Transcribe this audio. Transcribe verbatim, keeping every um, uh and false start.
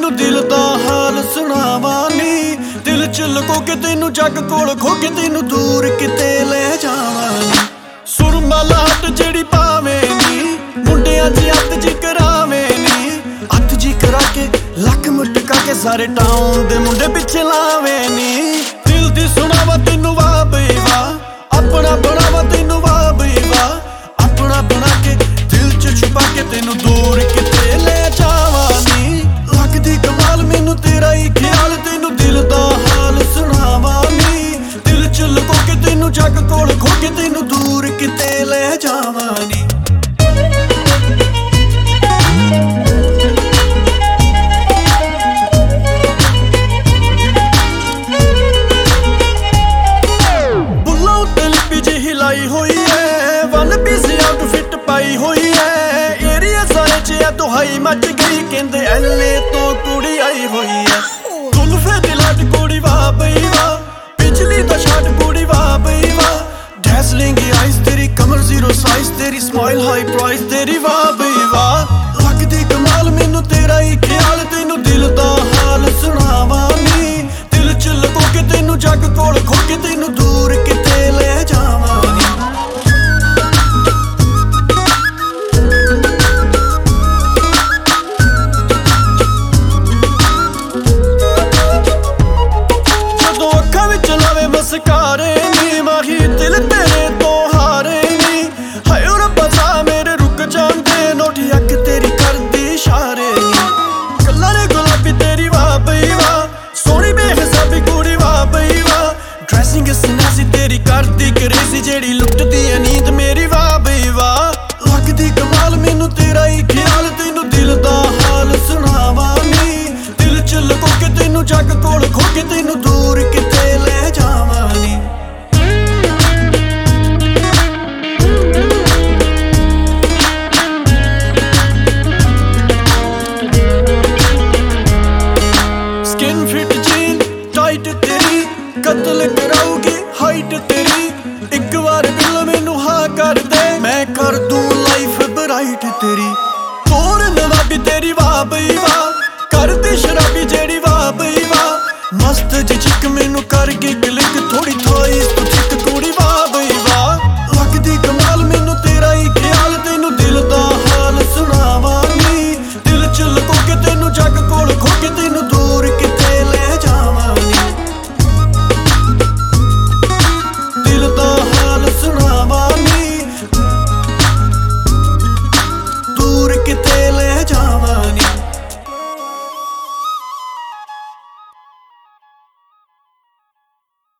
ਤੈਨੂੰ ਦਿਲ ਦਾ ਹਾਲ ਸੁਣਾਵਾਂ ਨੀ। ਦਿਲ ਚ ਲੁਕੋ ਕੇ ਤੈਨੂੰ ਜੱਗ ਕੋਲ ਖੋ ਕੇ ਤੈਨੂੰ ਦੂਰ ਕਿਤੇ ਲੈ ਜਾਵਾਂ ਨੀ। ਸੁਰਮਾ ਲਾਟ ਜਿਹੜੀ ਪਾਵੇਂ ਨੀ, ਮੁੰਡਿਆਂ ਚ ਅੱਤ ਜੀ ਕਰਾਵੇਂ ਨੀ। ਅੱਤ ਜੀ ਕਰਾ ਕੇ ਲੱਕ ਮੁਟਕਾ ਕੇ ਸਾਰੇ ਟਾਊਨ ਦੇ ਮੁੰਡੇ ਪਿੱਛੇ ਲਾਵੇਂ ਨੀ। ਦਿਲ ਦੀ ਸੁਣਾਵਾ ਤੈਨੂੰ ਵਾਹ ਬਈ ਵਾਹ, ਆਪਣਾ ਬਣਾਵਾ ਤੈਨੂੰ ਵਾਹ ਬਈ ਵਾਹ। ਆਪਣਾ ਬਣਾ ਕੇ ਦਿਲ ਚ ਛੁਪਾ ਕੇ ਤੈਨੂੰ ਦੂਰ ਕਿਤੇ ਲੈ ਜਾਵਾਂ ਨੀ। ਲੱਗਦੀ ਕਮਾਲ ਮੈਨੂੰ ਤੇਰਾ ਹੀ ਖਿਆਲ, ਤੈਨੂੰ ਦਿਲ ਦਾ ਹਾਲ ਸੁਣਾਵਾਂ ਨੀ। ਦਿਲ ਚ ਲੁਕੋ ਕੇ ਤੈਨੂੰ ਜੱਗ ਕੋਲ ਖੋ ਕੇ ਤੈਨੂੰ ਦੂਰ ਕਿਤੇ ਲੈ ਜਾਵਾਂ ਨੀ। ਹੋਈ ਐ ਵਨ ਪੀਸ ਆਊਟਫਿਟ ਪਾਈ ਹੋਈ ਐ। ਏਰੀਆ ਸਾਰੇ ਚ ਆ ਦੁਹਾਈ ਮੱਚ ਗਈ, ਕਹਿੰਦੇ ਐਲੇ ਤੋਂ ਕੁੜੀ ਆਈ ਹੋਈ ਐ। ਕੁਲਫੇ ਦੀ ਲੱਟ ਕੁੜੀ ਵਾਹ ਬਈ ਵਾਹ, ਪਿਛਲੀ ਦਾ ਸ਼ਾਟ ਕੁੜੀ ਵਾਹ ਬਈ ਵਾਹ। ਡੈਸਲਿੰਗ ਆਈਸ ਤੇਰੀ ਕਮਰ ਜ਼ੀਰੋ ਸਾਈਜ਼, ਤੇਰੀ ਸਮਾਈਲ ਹਾਈ ਪ੍ਰਾਈਸ ਤੇਰੀ ਵਾਹ ਬਈ ਵਾਹ। ਲੱਗਦੀ ਕਮਾਲ ਮੈਨੂੰ ਤੇਰਾ ਹੀ ਖਿਆਲ, ਤੈਨੂੰ ਦਿਲ ਦਾ ਹਾਲ ਸੁਣਾਵਾਂ ਨੀ। ਦਿਲ ਚ ਲੁਕੋ ਕੇ ਤੈਨੂੰ ਜੱਗ ਕੋਲ ਖੋ ਕੇ ਤੈਨੂੰ ਦੂਰ ਕਿਤੇ ਲੈ ਜਾਵਾਂ। ਮਸਕਾਰੇ ਨੀ ਮਾਹੀ ਦਿਲ ਤੇਰੇ ਤੋਂ ਹਾਰੇ ਨੀ। ਹਾਏ ਓ ਰੱਬਾ ਸਾ ਮੇਰੇ ਰੁਕ ਜਾਂਦੇ, ਨੋਟੀ ਅੱਖ ਤੇਰੀ ਕਰਦੀ ਇਸ਼ਾਰੇ ਨੀ। ਗੱਲਾਂ ਨੇ ਗੁਲਾਬੀ ਤੇਰੀ ਵਾਹ ਬਈ ਵਾਹ, ਸੋਹਣੀ ਬੇਹਿਸਾਬੀ ਕੁੜੀ ਵਾਹ ਬਈ ਵਾਹ। ਡਰੈਸਿੰਗ ਸਨਾਸੀ ਤੇਰੀ ਕਰਦੀ ਕਰੇਜ਼ੀ, ਜਿਹੜੀ ਲੁੱਟਦੀ ਐ ਨੀਂਦ ਮੇਰੀ ਵਾਹ ਬਈ ਵਾਹ। ਲੱਗਦੀ ਕਮਾਲ ਮੈਨੂੰ ਤੇਰਾ ਹੀ ਖਿਆਲ, ਤੈਨੂੰ ਦਿਲ ਦਾ ਹਾਲ ਸੁਣਾਵਾਂ ਨੀ। ਦਿਲ ਚ ਲੁਕੋ ਕੇ ਤੈਨੂੰ ਜੱਗ ਕੋਲ ਖੋ ਕੇ ਤੈਨੂੰ ਦੂਰ ਕਿਤੇ ਲੈ ਜਾਵਾਂ ਨੀ। ਸਕਿਨ ਫਿਟ ਜੀਨ ਟਾਈਟ ਤੇਰੀ, ਕਤਲ ਕਰਾਊਗੀ ਹਾਈਟ ਤੇਰੀ।